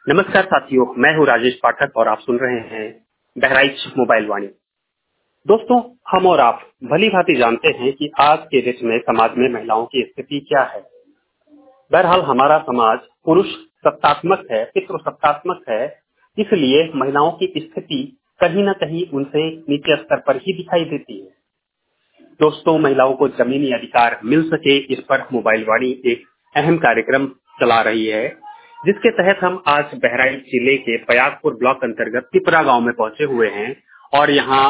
नमस्कार साथियों, मैं हूं राजेश पाठक और आप सुन रहे हैं बहराइच मोबाइल वाणी। दोस्तों, हम और आप भली भांति जानते हैं कि आज के देश में समाज में महिलाओं की स्थिति क्या है। बहरहाल हमारा समाज पुरुष सत्तात्मक है, पितृ सत्तात्मक है, इसलिए महिलाओं की स्थिति कहीं न कहीं उनसे नीचे स्तर पर ही दिखाई देती है। दोस्तों, महिलाओं को जमीनी अधिकार मिल सके, इस पर मोबाइल वाणी एक अहम कार्यक्रम चला रही है, जिसके तहत हम आज बहराइच जिले के पयागपुर ब्लॉक अंतर्गत पिपरा गांव में पहुंचे हुए हैं और यहाँ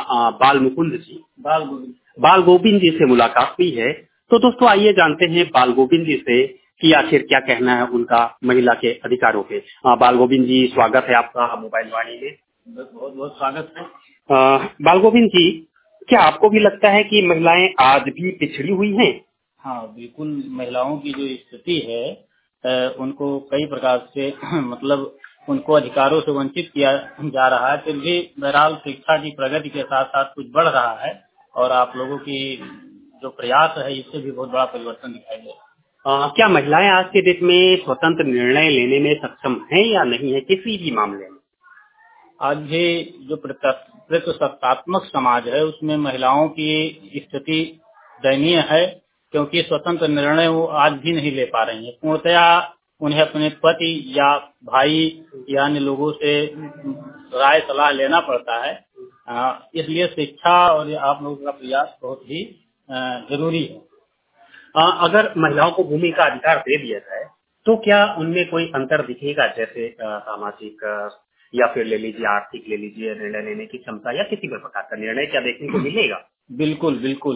बाल गोविंद जी से मुलाकात हुई है। तो दोस्तों, आइए जानते हैं बाल गोविंद जी से कि आखिर क्या कहना है उनका महिला के अधिकारों पे। बाल गोविंद जी, स्वागत है आपका मोबाइल वाणी में। बहुत बहुत स्वागत है। बाल गोविंद जी, क्या आपको भी लगता है कि महिलाएं आज भी पिछड़ी हुई हैं? हाँ, बिल्कुल। महिलाओं की जो स्थिति है उनको कई प्रकार से मतलब उनको अधिकारों से वंचित किया जा रहा है। फिर भी बहरहाल शिक्षा की प्रगति के साथ साथ कुछ बढ़ रहा है और आप लोगों की जो प्रयास है इससे भी बहुत बड़ा परिवर्तन दिखाई दे रहा है। क्या महिलाएं आज के डेट में स्वतंत्र निर्णय लेने में सक्षम हैं या नहीं है किसी भी मामले में? आज भी जो सत्तात्मक समाज है उसमें महिलाओं की स्थिति दयनीय है, क्योंकि स्वतंत्र निर्णय वो आज भी नहीं ले पा रही है। पूर्णतया उन्हें अपने पति या भाई या अन्य लोगों से राय सलाह लेना पड़ता है। इसलिए शिक्षा और आप लोगों का प्रयास बहुत ही जरूरी है। अगर महिलाओं को भूमि का अधिकार दे दिया जाए तो क्या उनमें कोई अंतर दिखेगा, जैसे सामाजिक या फिर ले लीजिए आर्थिक, ले लीजिए निर्णय लेने की क्षमता या किसी भी प्रकार का निर्णय क्या देखने को मिलेगा? बिल्कुल बिल्कुल।